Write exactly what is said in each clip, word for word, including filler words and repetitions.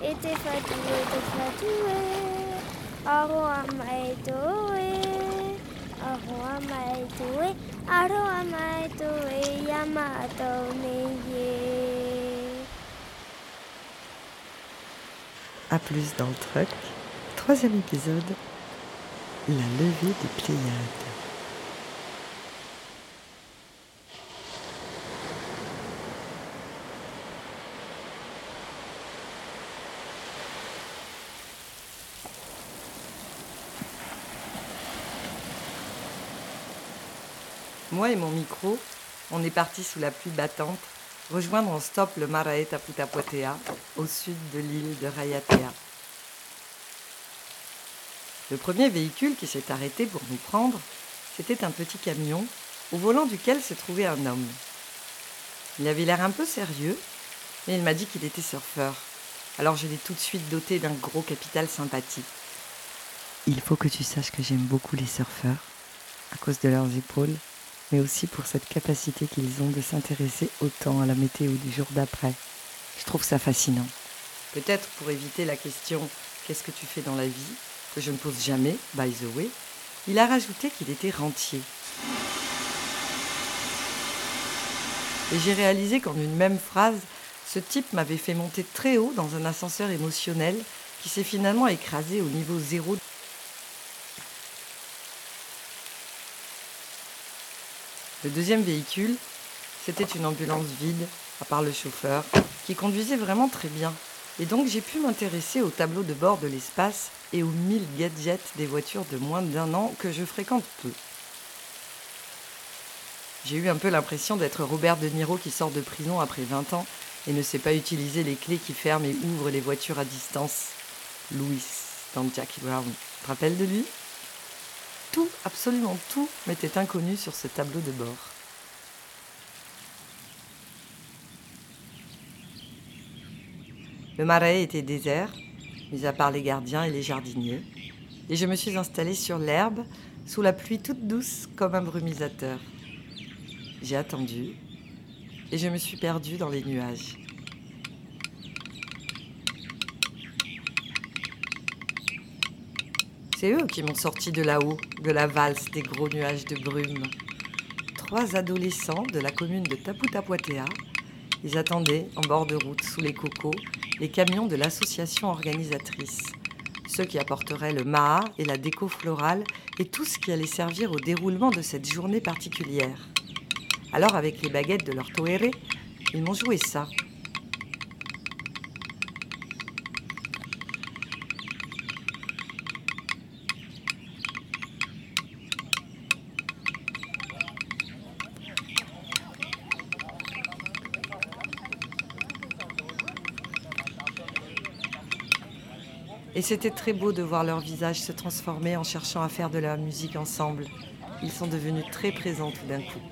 ete fatue te fatue. Aroa mai toe. Aroa mai toe. Aroa mai toe. Yamato neye. A plus dans le truck. Troisième épisode. La levée des Pléiades. Moi et mon micro, on est partis sous la pluie battante, rejoindre en stop le Marae Taputapuatea, au sud de l'île de Raiatea. Le premier véhicule qui s'est arrêté pour nous prendre, c'était un petit camion, au volant duquel se trouvait un homme. Il avait l'air un peu sérieux, mais il m'a dit qu'il était surfeur. Alors je l'ai tout de suite doté d'un gros capital sympathie. Il faut que tu saches que j'aime beaucoup les surfeurs, à cause de leurs épaules, mais aussi pour cette capacité qu'ils ont de s'intéresser autant à la météo du jour d'après. Je trouve ça fascinant. Peut-être pour éviter la question « Qu'est-ce que tu fais dans la vie ?» que je ne pose jamais, by the way, il a rajouté qu'il était rentier. Et j'ai réalisé qu'en une même phrase, ce type m'avait fait monter très haut dans un ascenseur émotionnel qui s'est finalement écrasé au niveau zéro. Le deuxième véhicule, c'était une ambulance vide, à part le chauffeur, qui conduisait vraiment très bien. Et donc j'ai pu m'intéresser au tableau de bord de l'espace et aux mille gadgets des voitures de moins d'un an que je fréquente peu. J'ai eu un peu l'impression d'être Robert De Niro qui sort de prison après vingt ans et ne sait pas utiliser les clés qui ferment et ouvrent les voitures à distance. Louis, dans Jackie Brown. Tu te rappelles de lui ? Tout, absolument tout, m'était inconnu sur ce tableau de bord. Le Marae était désert, mis à part les gardiens et les jardiniers, et je me suis installée sur l'herbe, sous la pluie toute douce comme un brumisateur. J'ai attendu, et je me suis perdue dans les nuages. C'est eux qui m'ont sorti de là-haut, de la valse des gros nuages de brume. Trois adolescents de la commune de Taputapuatea, ils attendaient en bord de route, sous les cocos, les camions de l'association organisatrice. Ceux qui apporteraient le maha et la déco florale et tout ce qui allait servir au déroulement de cette journée particulière. Alors, avec les baguettes de leur toere, ils m'ont joué ça. Et c'était très beau de voir leurs visages se transformer en cherchant à faire de la musique ensemble. Ils sont devenus très présents tout d'un coup.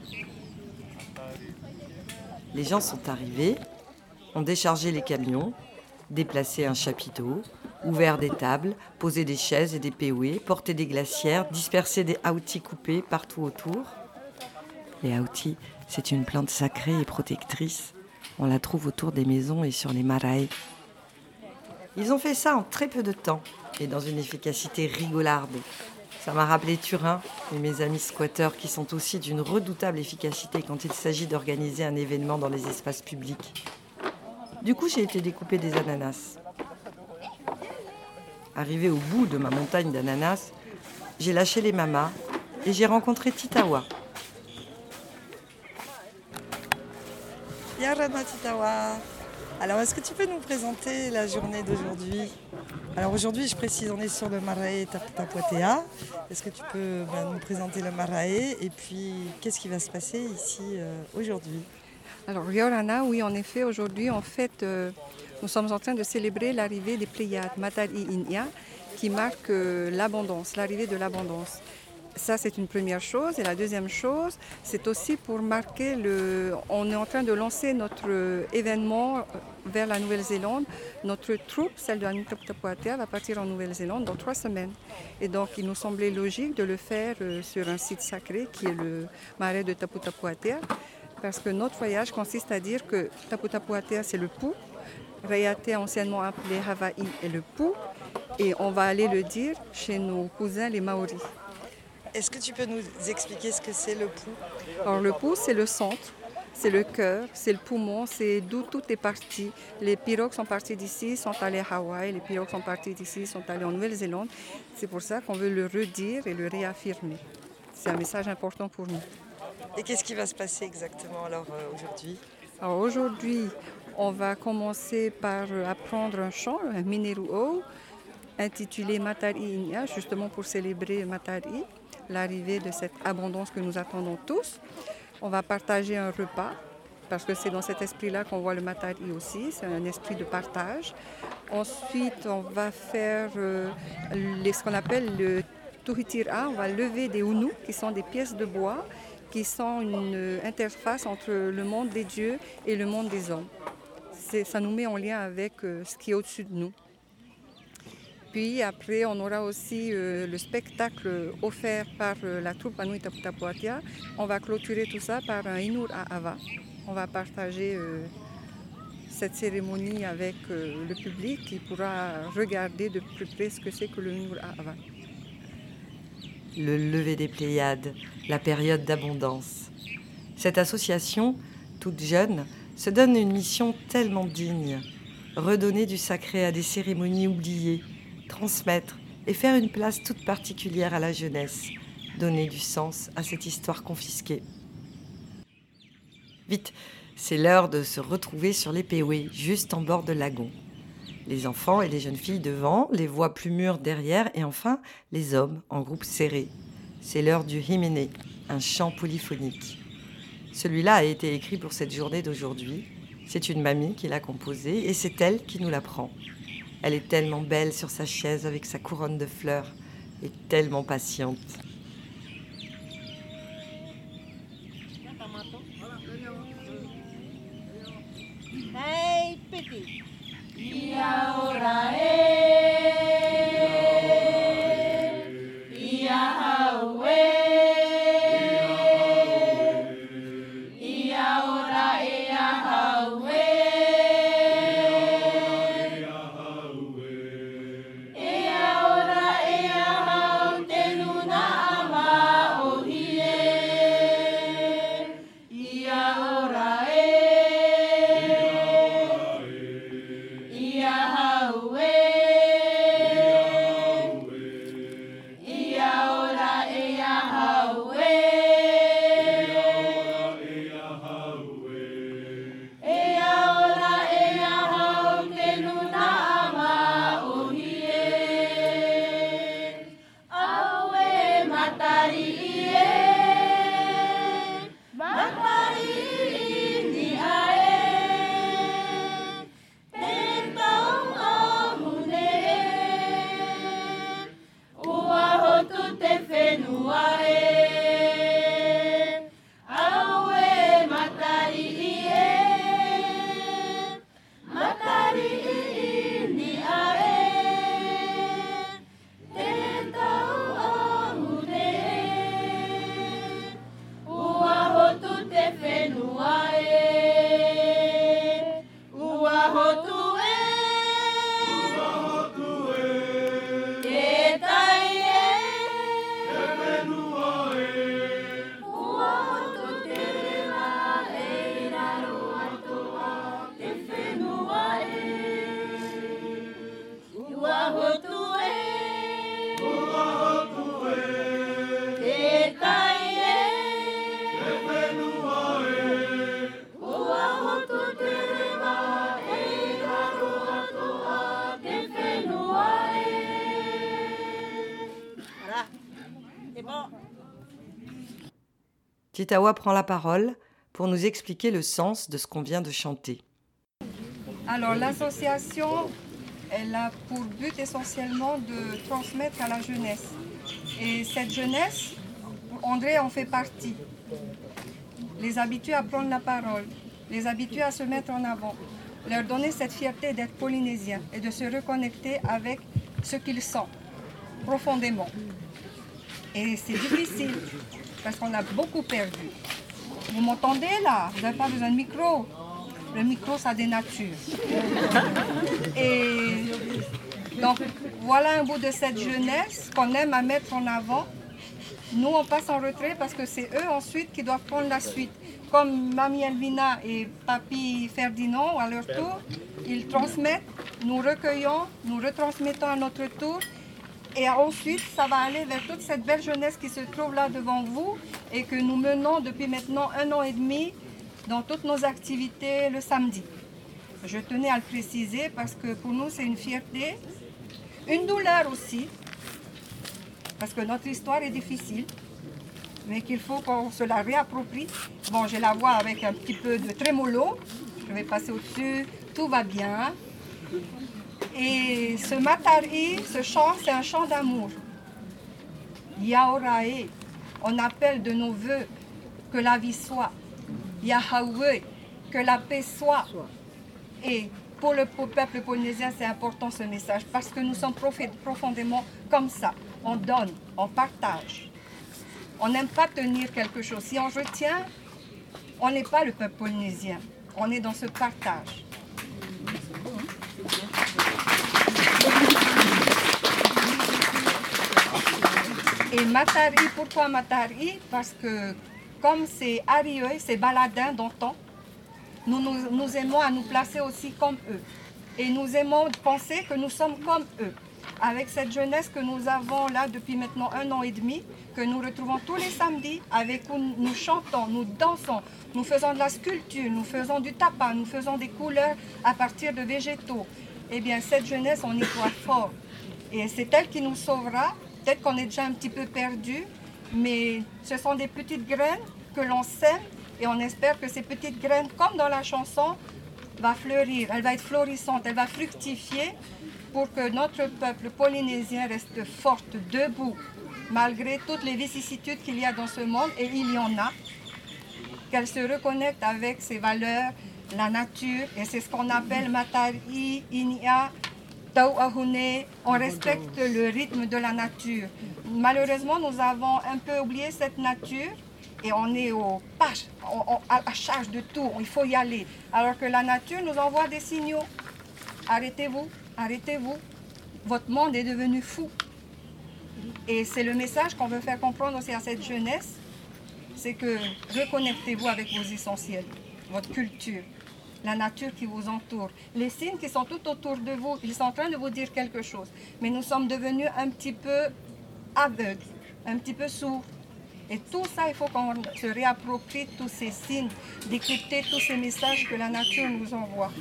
Les gens sont arrivés, ont déchargé les camions, déplacé un chapiteau, ouvert des tables, posé des chaises et des péoués, porté des glacières, dispersé des aoutis coupés partout autour. Les aoutis, c'est une plante sacrée et protectrice. On la trouve autour des maisons et sur les marae. Ils ont fait ça en très peu de temps et dans une efficacité rigolarde. Ça m'a rappelé Turin et mes amis squatteurs qui sont aussi d'une redoutable efficacité quand il s'agit d'organiser un événement dans les espaces publics. Du coup, j'ai été découper des ananas. Arrivé au bout de ma montagne d'ananas, j'ai lâché les mamas et j'ai rencontré Titawa. Yarama Titawa. Alors, est-ce que tu peux nous présenter la journée d'aujourd'hui ? Alors aujourd'hui, je précise, on est sur le Marae Taputapuatea. Est-ce que tu peux ben, nous présenter le Marae et puis qu'est-ce qui va se passer ici euh, aujourd'hui ? Alors Yorana, oui, en effet, aujourd'hui, en fait, euh, nous sommes en train de célébrer l'arrivée des Pléiades, Matari Inya, qui marque euh, l'abondance, l'arrivée de l'abondance. Ça, c'est une première chose. Et la deuxième chose, c'est aussi pour marquer le... On est en train de lancer notre événement vers la Nouvelle-Zélande. Notre troupe, celle de la Taputapuatea, va partir en Nouvelle-Zélande dans trois semaines. Et donc, il nous semblait logique de le faire sur un site sacré qui est le marais de Taputapuatea. Parce que notre voyage consiste à dire que Taputapuatea, c'est le pouls. Rayaté anciennement appelé Hawaï et le Pou, et on va aller le dire chez nos cousins les Maoris. Est-ce que tu peux nous expliquer ce que c'est le Pou? Alors le Pou, c'est le centre, c'est le cœur, c'est le poumon, c'est d'où tout est parti. Les pirogues sont partis d'ici, sont allés à Hawaï, les pirogues sont partis d'ici, sont allés en Nouvelle-Zélande. C'est pour ça qu'on veut le redire et le réaffirmer. C'est un message important pour nous. Et qu'est-ce qui va se passer exactement alors euh, aujourd'hui? Alors aujourd'hui, on va commencer par apprendre un chant, un Mineru'o, intitulé Matari Inya, justement pour célébrer Matari, l'arrivée de cette abondance que nous attendons tous. On va partager un repas, parce que c'est dans cet esprit-là qu'on voit le Matari aussi, c'est un esprit de partage. Ensuite, on va faire euh, les, ce qu'on appelle le Tuhitira, on va lever des Unu, qui sont des pièces de bois, qui sont une interface entre le monde des dieux et le monde des hommes. C'est, ça nous met en lien avec euh, ce qui est au-dessus de nous. Puis après, on aura aussi euh, le spectacle offert par euh, la troupe Anui Taputapuatia. On va clôturer tout ça par un Inur à Ava. On va partager euh, cette cérémonie avec euh, le public qui pourra regarder de plus près ce que c'est que le Inur à Ava. Le lever des Pléiades, la période d'abondance. Cette association, toute jeune, se donne une mission tellement digne. Redonner du sacré à des cérémonies oubliées, transmettre et faire une place toute particulière à la jeunesse, donner du sens à cette histoire confisquée. Vite, c'est l'heure de se retrouver sur les Péoués, juste en bord de lagon. Les enfants et les jeunes filles devant, les voix plus mûres derrière et enfin les hommes en groupe serré. C'est l'heure du himene, un chant polyphonique. Celui-là a été écrit pour cette journée d'aujourd'hui. C'est une mamie qui l'a composé et c'est elle qui nous l'apprend. Elle est tellement belle sur sa chaise avec sa couronne de fleurs et tellement patiente. Hey, petit. Titawa prend la parole pour nous expliquer le sens de ce qu'on vient de chanter. Alors l'association, elle a pour but essentiellement de transmettre à la jeunesse. Et cette jeunesse, André en fait partie. Les habituer à prendre la parole, les habituer à se mettre en avant, leur donner cette fierté d'être polynésien et de se reconnecter avec ce qu'ils sentent profondément. Et c'est difficile parce qu'on a beaucoup perdu. Vous m'entendez là? Vous n'avez pas besoin de micro. Le micro, ça dénature. Et donc, voilà un bout de cette jeunesse qu'on aime à mettre en avant. Nous, on passe en retrait parce que c'est eux ensuite qui doivent prendre la suite. Comme Mamie Elvina et Papi Ferdinand, à leur tour, ils transmettent, nous recueillons, nous retransmettons à notre tour. Et ensuite, ça va aller vers toute cette belle jeunesse qui se trouve là devant vous et que nous menons depuis maintenant un an et demi dans toutes nos activités le samedi. Je tenais à le préciser parce que pour nous, c'est une fierté, une douleur aussi, parce que notre histoire est difficile, mais qu'il faut qu'on se la réapproprie. Bon, j'ai la voix avec un petit peu de trémolo, je vais passer au-dessus, tout va bien. Et ce matari, ce chant, c'est un chant d'amour. Yaorae, on appelle de nos voeux que la vie soit. Yahweh, que la paix soit. Et pour le peuple polynésien, c'est important ce message parce que nous sommes profondément comme ça. On donne, on partage. On n'aime pas tenir quelque chose. Si on retient, on n'est pas le peuple polynésien. On est dans ce partage. Et Matari, pourquoi Matari? Parce que comme c'est Arieux, c'est baladins d'antan, nous, nous, nous aimons à nous placer aussi comme eux. Et nous aimons penser que nous sommes comme eux. Avec cette jeunesse que nous avons là depuis maintenant un an et demi, que nous retrouvons tous les samedis, avec où nous chantons, nous dansons, nous faisons de la sculpture, nous faisons du tapa, nous faisons des couleurs à partir de végétaux. Eh bien, cette jeunesse, on y croit fort. Et c'est elle qui nous sauvera. Peut-être qu'on est déjà un petit peu perdu, mais ce sont des petites graines que l'on sème et on espère que ces petites graines, comme dans la chanson, va fleurir, elle va être florissante, elle va fructifier pour que notre peuple polynésien reste forte, debout, malgré toutes les vicissitudes qu'il y a dans ce monde, et il y en a, qu'elle se reconnecte avec ses valeurs, la nature, et c'est ce qu'on appelle Matari, Inia, Tauahune, on respecte le rythme de la nature. Malheureusement, nous avons un peu oublié cette nature et on est au pas, on, on, à la charge de tout, il faut y aller. Alors que la nature nous envoie des signaux. Arrêtez-vous, arrêtez-vous, votre monde est devenu fou. Et c'est le message qu'on veut faire comprendre aussi à cette jeunesse, c'est que reconnectez-vous avec vos essentiels, votre culture, la nature qui vous entoure. Les signes qui sont tout autour de vous, ils sont en train de vous dire quelque chose. Mais nous sommes devenus un petit peu aveugles, un petit peu sourds. Et tout ça, il faut qu'on se réapproprie tous ces signes, décrypter tous ces messages que la nature nous envoie.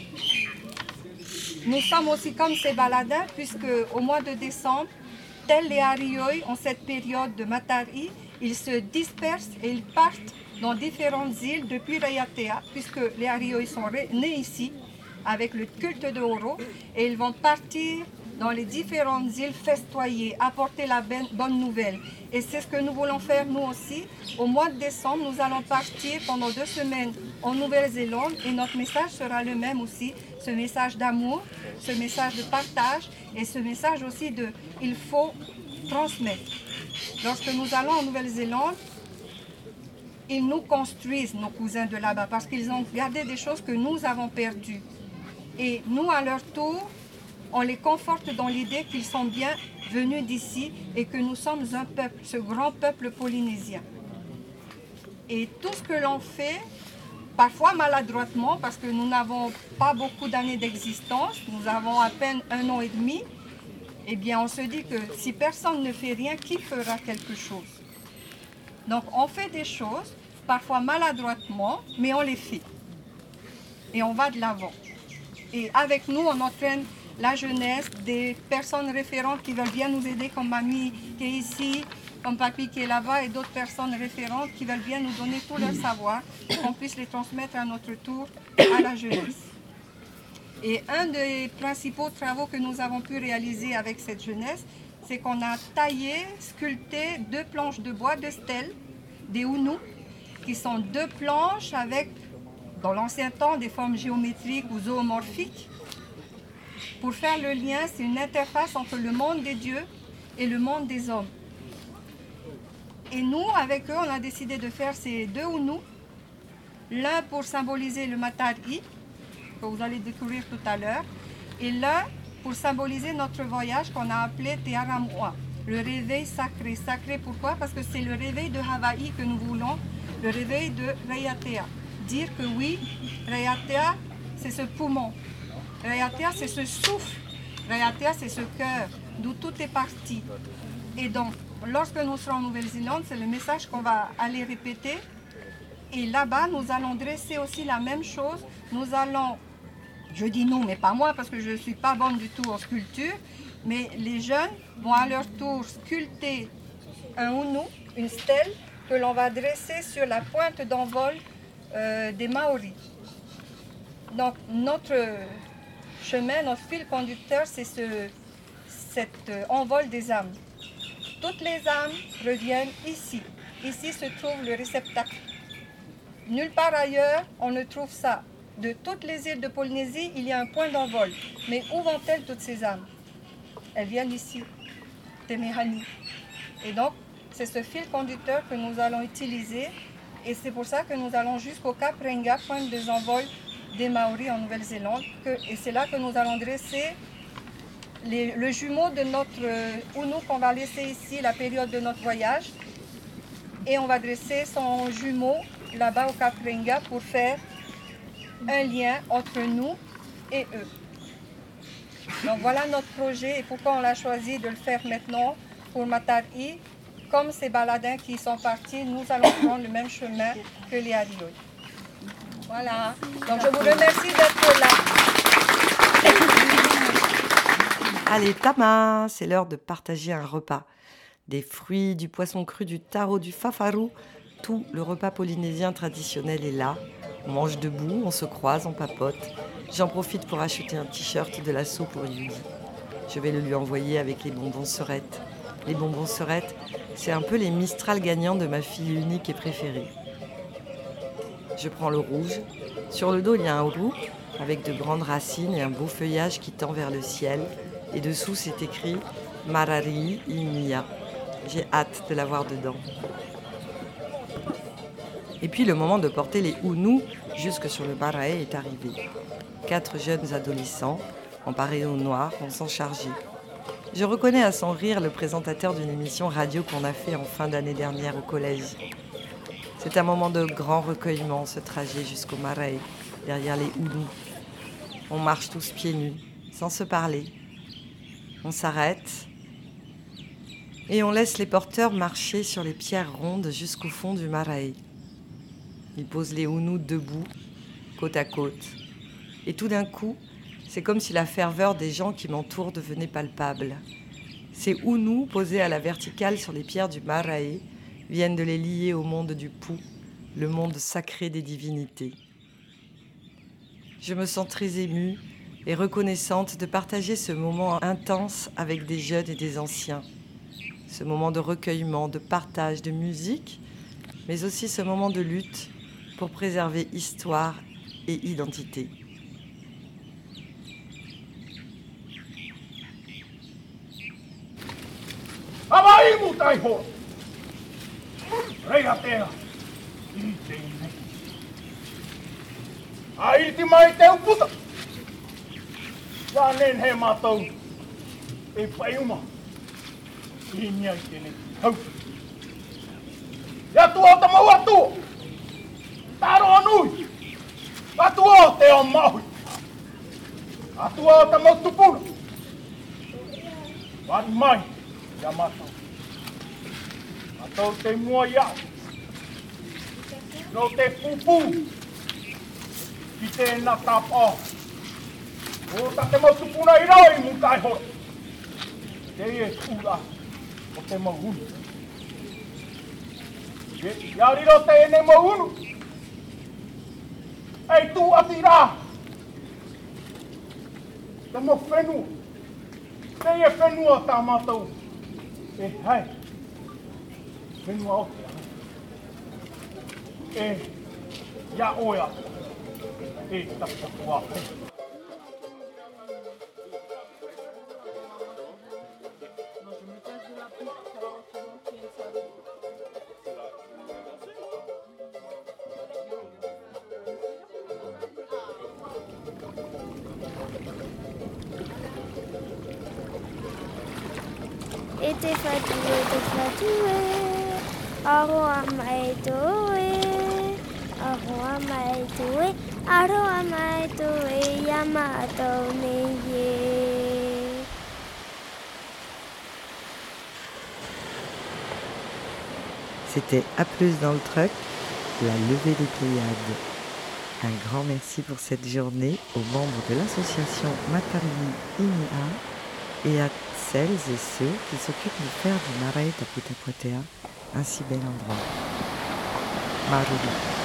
Nous sommes aussi comme ces baladins, puisque au mois de décembre, tels les Arioi, en cette période de Matari, ils se dispersent et ils partent dans différentes îles depuis Rayatea, puisque les Arioi sont nés ici avec le culte de Oro, et ils vont partir dans les différentes îles festoyer, apporter la bonne nouvelle. Et c'est ce que nous voulons faire nous aussi. Au mois de décembre, nous allons partir pendant deux semaines en Nouvelle-Zélande et notre message sera le même aussi, ce message d'amour, ce message de partage et ce message aussi de « il faut transmettre ». Lorsque nous allons en Nouvelle-Zélande, ils nous construisent, nos cousins de là-bas, parce qu'ils ont gardé des choses que nous avons perdues. Et nous, à leur tour, on les conforte dans l'idée qu'ils sont bien venus d'ici et que nous sommes un peuple, ce grand peuple polynésien. Et tout ce que l'on fait, parfois maladroitement, parce que nous n'avons pas beaucoup d'années d'existence, nous avons à peine un an et demi, eh bien on se dit que si personne ne fait rien, qui fera quelque chose? Donc on fait des choses, parfois maladroitement, mais on les fait. Et on va de l'avant. Et avec nous, on entraîne la jeunesse, des personnes référentes qui veulent bien nous aider, comme Mamie qui est ici, comme Papi qui est là-bas, et d'autres personnes référentes qui veulent bien nous donner tout leur savoir, pour qu'on puisse les transmettre à notre tour à la jeunesse. Et un des principaux travaux que nous avons pu réaliser avec cette jeunesse, c'est qu'on a taillé, sculpté deux planches de bois, deux stèles, des Unu, qui sont deux planches avec, dans l'ancien temps, des formes géométriques ou zoomorphiques. Pour faire le lien, c'est une interface entre le monde des dieux et le monde des hommes. Et nous, avec eux, on a décidé de faire ces deux Unu. L'un pour symboliser le Matari, que vous allez découvrir tout à l'heure, et l'un pour symboliser notre voyage qu'on a appelé Te Aramoa, le réveil sacré. Sacré pourquoi? Parce que c'est le réveil de Hawaï que nous voulons, le réveil de Raiatea. Dire que oui, Raiatea, c'est ce poumon. Raiatea, c'est ce souffle. Raiatea, c'est ce cœur, d'où tout est parti. Et donc, lorsque nous serons en Nouvelle-Zélande, c'est le message qu'on va aller répéter. Et là-bas, nous allons dresser aussi la même chose. Nous allons, je dis nous, mais pas moi, parce que je ne suis pas bonne du tout en sculpture, mais les jeunes vont à leur tour sculpter un unu, une stèle, que l'on va dresser sur la pointe d'envol euh, des Maoris. Donc, notre chemin, notre fil conducteur, c'est ce, cet euh, envol des âmes. Toutes les âmes reviennent ici. Ici se trouve le réceptacle. Nulle part ailleurs, on ne trouve ça. De toutes les îles de Polynésie, il y a un point d'envol. Mais où vont-elles toutes ces âmes? Elles viennent ici, Temehani. Et donc, c'est ce fil conducteur que nous allons utiliser. Et c'est pour ça que nous allons jusqu'au Cap Renga, point de envol des Maoris en Nouvelle-Zélande. Et c'est là que nous allons dresser les, le jumeau de notre euh, unu qu'on va laisser ici, la période de notre voyage. Et on va dresser son jumeau là-bas au Cap Renga pour faire un lien entre nous et eux. Donc voilà notre projet et pourquoi on l'a choisi de le faire maintenant pour Matari. Comme ces baladins qui sont partis, nous allons prendre le même chemin que les Arioi. Voilà. Donc je vous remercie d'être là. Allez, Tama, c'est l'heure de partager un repas. Des fruits, du poisson cru, du taro, du fafaru. Tout le repas polynésien traditionnel est là. On mange debout, on se croise, on papote. J'en profite pour acheter un t-shirt de l'assaut pour Yugi. Je vais le lui envoyer avec les bonbons Serettes. Les bonbons Serettes, c'est un peu les Mistral gagnants de ma fille unique et préférée. Je prends le rouge. Sur le dos, il y a un roux avec de grandes racines et un beau feuillage qui tend vers le ciel. Et dessous, c'est écrit « Marari Inia ». J'ai hâte de l'avoir dedans. Et puis le moment de porter les unu jusque sur le marae est arrivé. Quatre jeunes adolescents, en pareo noir, vont s'en charger. Je reconnais à son rire le présentateur d'une émission radio qu'on a fait en fin d'année dernière au collège. C'est un moment de grand recueillement, ce trajet jusqu'au marae, derrière les unu. On marche tous pieds nus, sans se parler. On s'arrête et on laisse les porteurs marcher sur les pierres rondes jusqu'au fond du marae. Ils posent les unu debout, côte à côte. Et tout d'un coup, c'est comme si la ferveur des gens qui m'entourent devenait palpable. Ces unu posés à la verticale sur les pierres du marae viennent de les lier au monde du Pou, le monde sacré des divinités. Je me sens très émue et reconnaissante de partager ce moment intense avec des jeunes et des anciens. Ce moment de recueillement, de partage, de musique, mais aussi ce moment de lutte pour préserver histoire et identité. Hawaii mutaiho! Reiatea! Itene! Airiti mai te uputa! Yanen he matau! E paiuma! Inia itene! Hau! Ya tua ta mau atu! Taro anui! Atua te o maui! Atua ta mau tupuna! Wani mai! Yamato. Atau te mua ia. No te pupu. Ki te na tapa. O ta te mau tupuna i rau i mukai hoi. Te e ura o te mau unu. Iariro te e ne mau unu. Ei tu ati rā. Te mau whenua. Te e whenua tā mātou. E hai, whenua o te ana. E, ia oia, e tapatua pe. e te whatue te whatue, aroa mai toe, aroa mai toe, aroa mai toe, Yamato neye. C'était A plus dans le truck, la levée des Pléiades. Un grand merci pour cette journée aux membres de l'association Matariki Inia et à celles et ceux qui s'occupent de faire du Marae Taputapuatea un si bel endroit. Maruru.